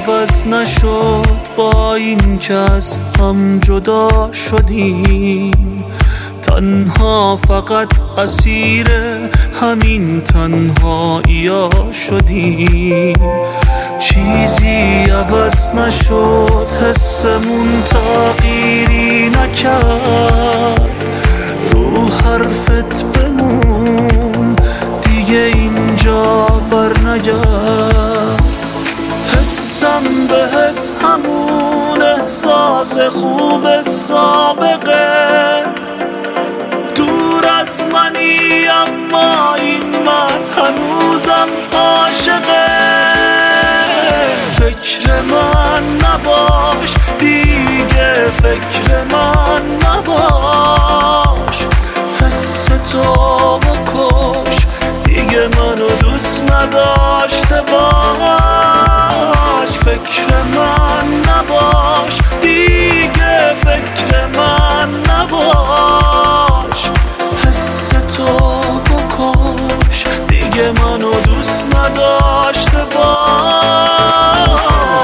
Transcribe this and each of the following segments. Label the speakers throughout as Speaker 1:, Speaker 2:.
Speaker 1: عوض نشد با این که از هم جدا شدیم. تنها فقط اسیر همین تنهایی‌ها شدیم. چیزی عوض نشد، حسمون تغییری نکرد. رو حرفت بمون، دیگه اینجا برنگرد. حسم بهت همون احساس خوب سابقه. دور از منی اما این مرد هنوزم عاشقه. فکر من نباش دیگه، فکر من نباش. حس تو بکش، دیگه منو دوست نداشته باش. فکر من نباش دیگه، فکر من نباش. حس تو بکش، دیگه منو دوست نداشته باش.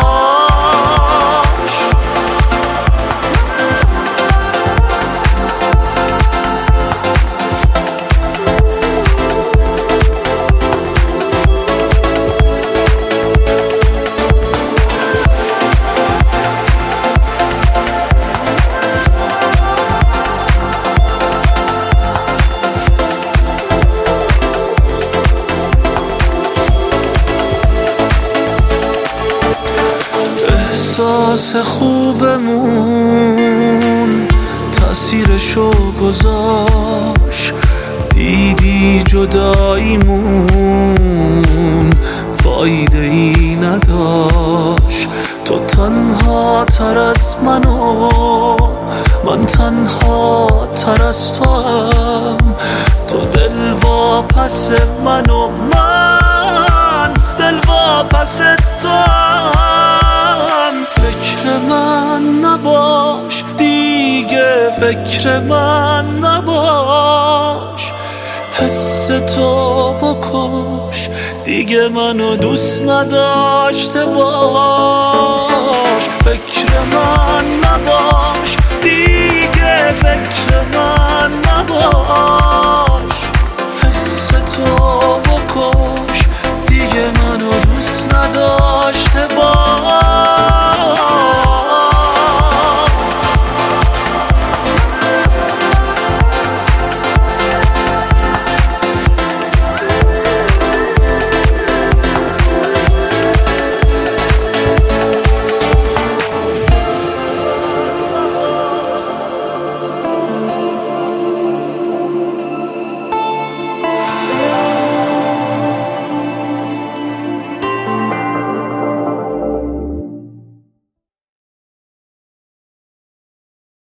Speaker 1: احساس خوبمون تأثیرشو گذاشت. دیدی جداییمون فایده ای نداشت. تو تنها تر از منو، من تنها تر از تو هم. تو دل واپس منو، من دل واپس تو هم. فکر من نباش دیگه، فکر من نباش. حس تو بکش، دیگه منو دوست نداشته باش. فکر من نباش دیگه، فکر من نباش.